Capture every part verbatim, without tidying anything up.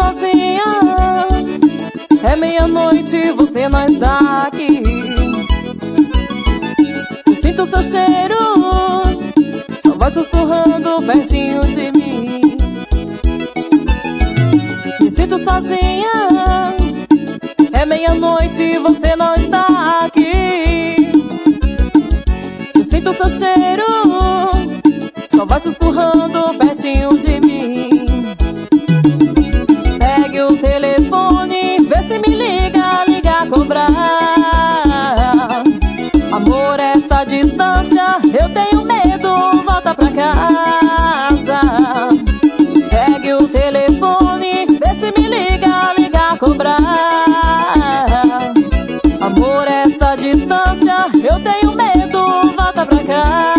sozinha, é meia-noite, você não está aqui. Eu sinto seu cheiro, sua voz sussurrando pertinho de mim. Me sinto sozinha, é meia-noite, você não está aqui. Eu sinto seu cheiro, sua voz sussurrando pertinho de mim. Pegue o telefone, vê se me liga, liga a cobrar. Amor, essa distância, eu tenho medo, volta pra casa. Pegue o telefone, vê se me liga, liga a cobrar. Amor, essa distância, eu tenho medo, volta pra casa.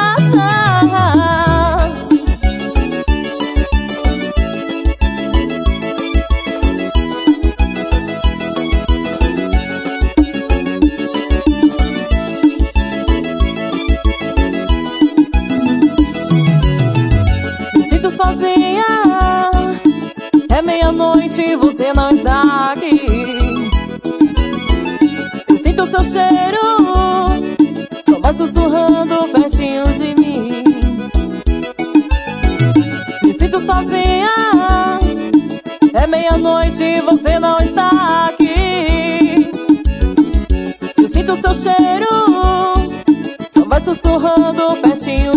Sozinha, é meia-noite, você não está aqui. Eu sinto seu cheiro, sua voz sussurrando pertinho de mim. Me sinto sozinha, é meia-noite, você não está aqui. Eu sinto seu cheiro, sua voz sussurrando pertinho